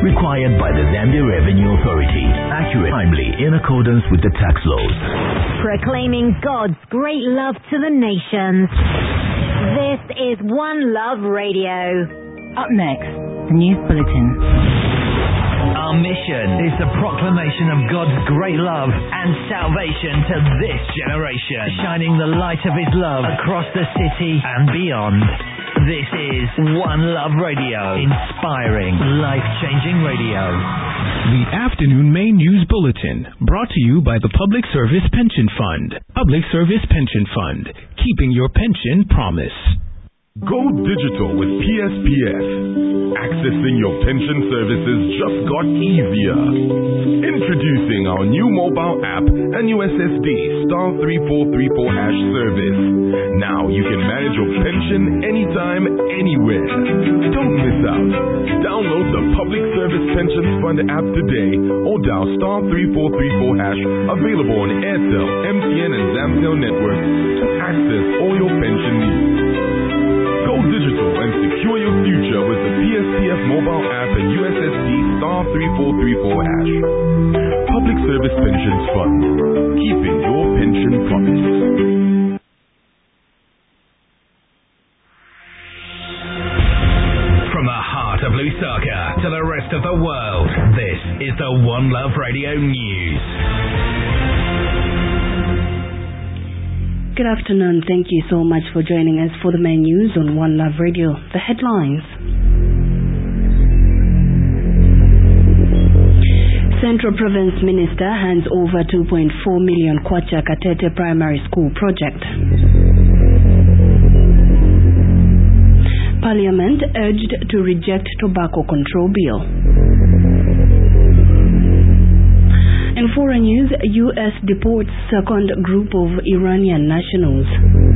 required by the Zambia Revenue Authority. Accurate, timely, in accordance with the tax laws. Proclaiming God's great love to the nations. This is One Love Radio. Up next, the News Bulletin. Our mission is the proclamation of God's great love and salvation to this generation, shining the light of His love across the city and beyond. This is One Love Radio, inspiring, life-changing radio. The afternoon main news bulletin, brought to you by the Public Service Pension Fund. Public Service Pension Fund, keeping your pension promise. Go digital with PSPF. Accessing your pension services just got easier. Introducing our new mobile app and USSD *3434# service. Now you can manage your pension anytime, anywhere. Don't miss out. Download the Public Service Pension Fund app today or dial *3434#, available on Airtel, MTN and Zamtel networks to access all your pension needs. Go digital and secure your future with the PSPF mobile app and USSD *3434#. Public Service Pensions Fund, keeping your pension promise. From the heart of Lusaka to the rest of the world, this is the One Love Radio News. Good afternoon. Thank you so much for joining us for the main news on One Love Radio. The headlines. Central Province Minister hands over 2.4 million kwacha Katete Primary School project. Parliament urged to reject tobacco control bill. In foreign news, U.S. deports second group of Iranian nationals.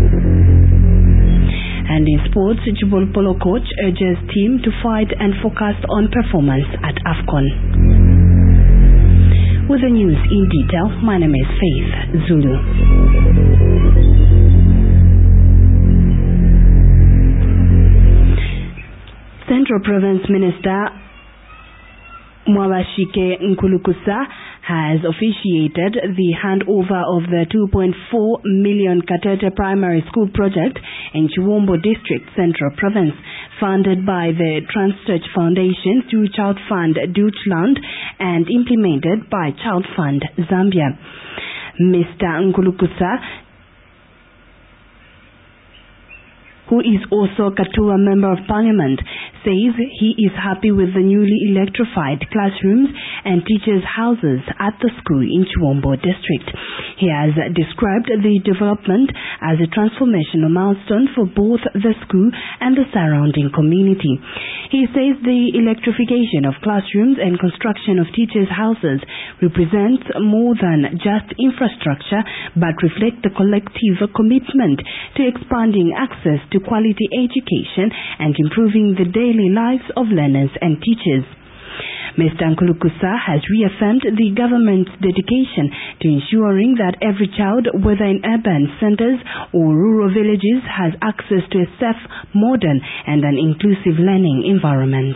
And in sports, Jubal Polo coach urges team to fight and focus on performance at AFCON. With the news in detail, my name is Faith Zulu. Central Province Minister Mwabashike Nkulukusa has officiated the handover of the 2.4 million Katete Primary School project in Chiwombo District, Central Province, funded by the Transchurch Foundation through Child Fund Deutschland and implemented by Child Fund Zambia. Mr. Nkulukusa, who is also Katua Member of Parliament, says he is happy with the newly electrified classrooms and teachers' houses at the school in Chiwombo District. He has described the development as a transformational milestone for both the school and the surrounding community. He says the electrification of classrooms and construction of teachers' houses represents more than just infrastructure but reflect the collective commitment to expanding access to quality education and improving the daily lives of learners and teachers. Mr. Nkulukusa has reaffirmed the government's dedication to ensuring that every child, whether in urban centers or rural villages, has access to a safe, modern and an inclusive learning environment.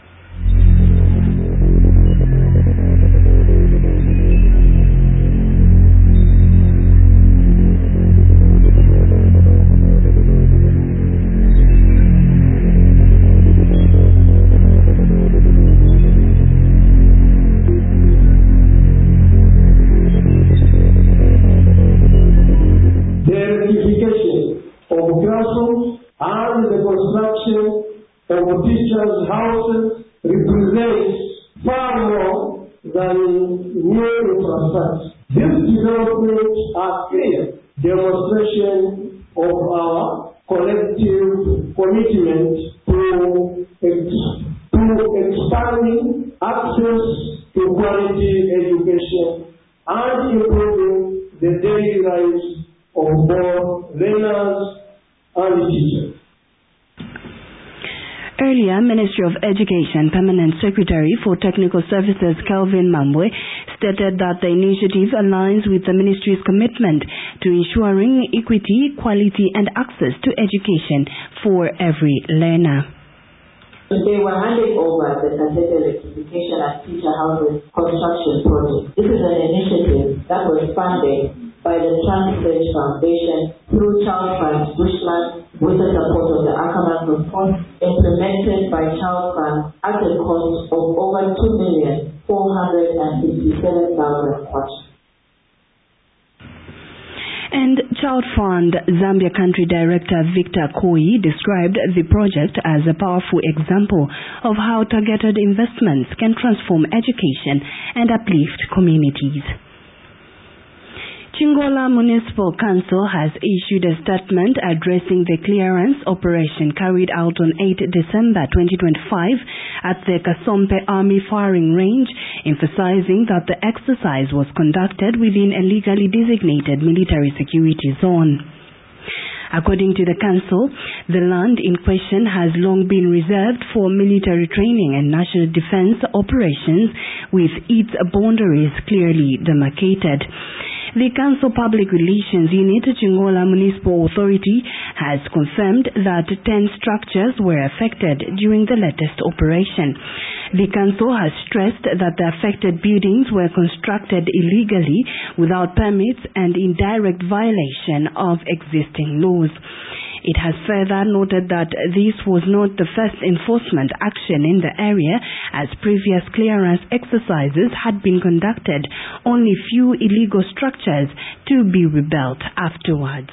And the construction of teachers' houses represents far more than new infrastructure. These developments are clear demonstration of our collective commitment to expanding access to quality education and improving the daily lives of both learners and teachers. Earlier, Ministry of Education Permanent Secretary for Technical Services Kelvin Mambwe stated that the initiative aligns with the Ministry's commitment to ensuring equity, quality and access to education for every learner. Today we're handing over the Katete Electrification and Teacher Houses Construction Project. This is an initiative that was funded by the Transit Foundation through Child Fund Bushland with the support of the Ackerman Report, implemented by Child Fund at a cost of over 2,457,000 kwacha. And Child Fund Zambia Country Director Victor Koi described the project as a powerful example of how targeted investments can transform education and uplift communities. Chingola Municipal Council has issued a statement addressing the clearance operation carried out on 8 December 2025 at the Kasompe Army Firing Range, emphasizing that the exercise was conducted within a legally designated military security zone. According to the council, the land in question has long been reserved for military training and national defense operations, with its boundaries clearly demarcated. The Council Public Relations Unit, Chingola Municipal Authority, has confirmed that 10 structures were affected during the latest operation. The Council has stressed that the affected buildings were constructed illegally, without permits, and in direct violation of existing laws. It has further noted that this was not the first enforcement action in the area, as previous clearance exercises had been conducted, only few illegal structures to be rebuilt afterwards.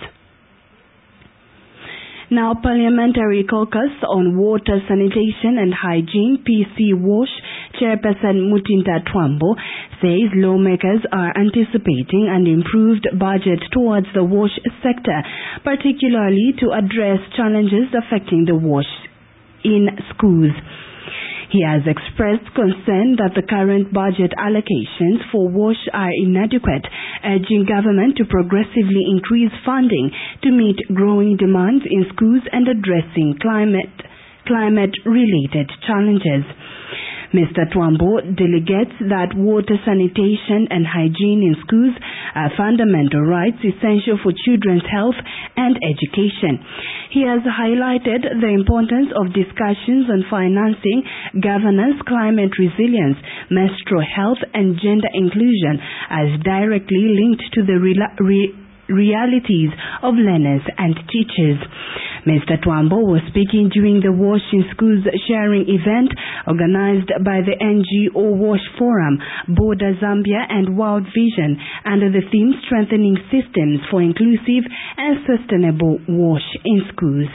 Now, Parliamentary Caucus on Water, Sanitation and Hygiene, PC WASH, Chairperson Mutinda Twambo says lawmakers are anticipating an improved budget towards the WASH sector, particularly to address challenges affecting the WASH in schools. He has expressed concern that the current budget allocations for WASH are inadequate, urging government to progressively increase funding to meet growing demands in schools and addressing climate-related challenges. Mr. Twambo delegates that water, sanitation and hygiene in schools are fundamental rights essential for children's health and education. He has highlighted the importance of discussions on financing, governance, climate resilience, menstrual health and gender inclusion as directly linked to the realities of learners and teachers. Mr. Twambo was speaking during the WASH in Schools sharing event organized by the NGO WASH Forum, Border Zambia and World Vision under the theme Strengthening Systems for Inclusive and Sustainable WASH in Schools.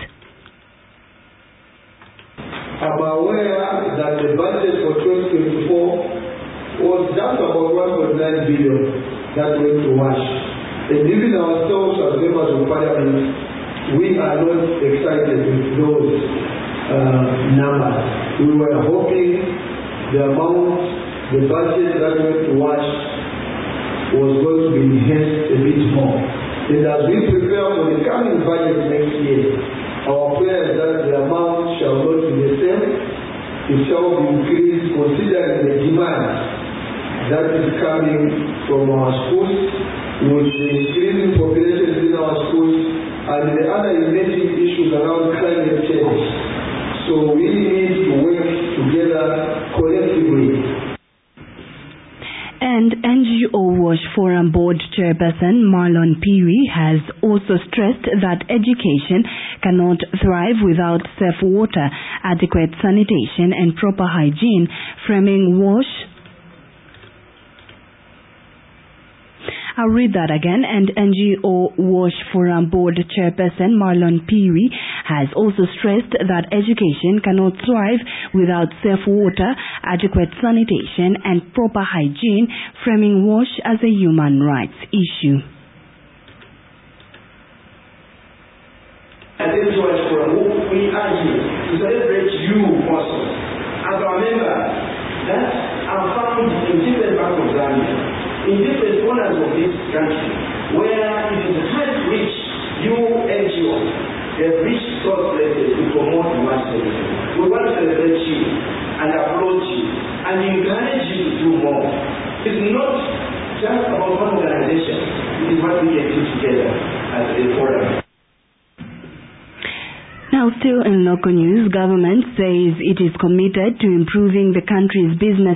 I'm aware that the budget for 2024 was just about 1.9 billion that went to WASH. And even ourselves as members of Parliament, we are not excited with those numbers. We were hoping the amount, the budget that went to WASH was going to be enhanced a bit more. And as we prepare for the coming budget next year, our prayer is that the amount shall not be the same. It shall be increased considering the demand that is coming from our schools, with the increasing populations in our schools and the other emerging issues around climate change. So we need to work together collectively. And NGO WASH Forum Board Chairperson Marlon Peary has also stressed that education cannot thrive without safe water, adequate sanitation and proper hygiene, framing WASH. I'll read that again. And NGO WASH Forum Board Chairperson Marlon Peary has also stressed that education cannot thrive without safe water, adequate sanitation and proper hygiene, framing WASH as a human rights issue. At WASH Forum, we are here to celebrate you also as our members that are found in different parts of Zambia, in different corners of this country, where it is hard to reach. You NGOs have reached those places to promote WASH services. We want to celebrate you and applaud you and encourage you to do more. It's not just about one organization, it is what we can do together as a forum. Now, While still in local news, government says it is committed to improving the country's business